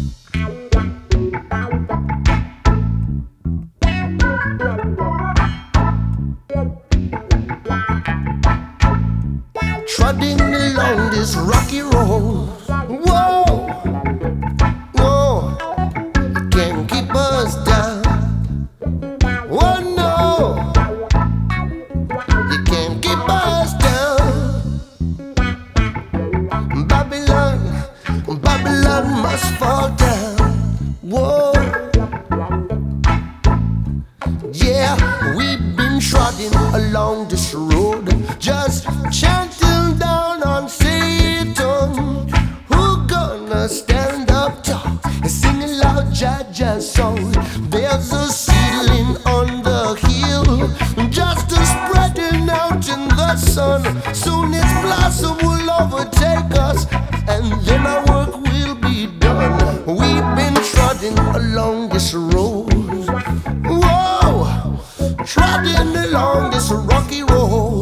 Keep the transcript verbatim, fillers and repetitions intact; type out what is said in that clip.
Trotting along this rocky road. Whoa, whoa, you can't keep us down. Oh no, you can't keep us down. Babylon, Babylon must fall down. Whoa, yeah, we've been trotting along this road, just chanting down on Satan. Who gonna stand up tall and sing a loud Jah song? There's a ceiling on the hill, just a spreading out in the sun. Soon its blossom will overtake us, and then our work will be done. We've been trotting along this road. Whoa, trotting along this rocky road.